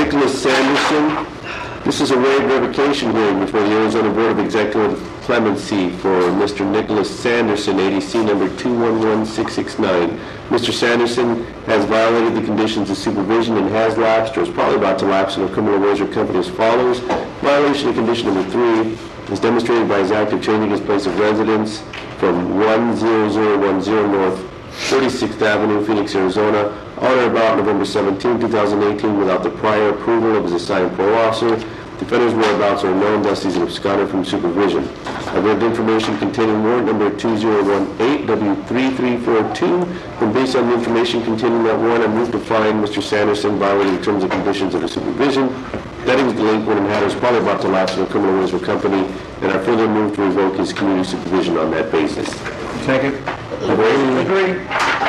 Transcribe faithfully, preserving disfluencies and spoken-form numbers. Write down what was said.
Nicholas Sanderson. This is a waived revocation hearing before the Arizona Board of Executive Clemency for Mister Nicholas Sanderson, A D C number two one one six six nine. Mister Sanderson has violated the conditions of supervision and has lapsed or is probably about to lapse in a criminal ways or company as follows. Violation of condition number three is demonstrated by his act of changing his place of residence from one zero zero one zero North thirty-sixth Avenue, Phoenix, Arizona, on or about November seventeenth, two thousand eighteen, without the prior approval of his assigned parole officer. Defender's whereabouts are known, thus he's absconded from supervision. I've read information containing warrant number two zero one eight W three three four two, and based on the information containing that warrant, I move to find Mister Sanderson violating the terms and conditions of the supervision, that he was delinquent and had is probably about to lapse in a criminal ways or company, and I further move to revoke his community supervision on that basis. Second. Agree? Agree.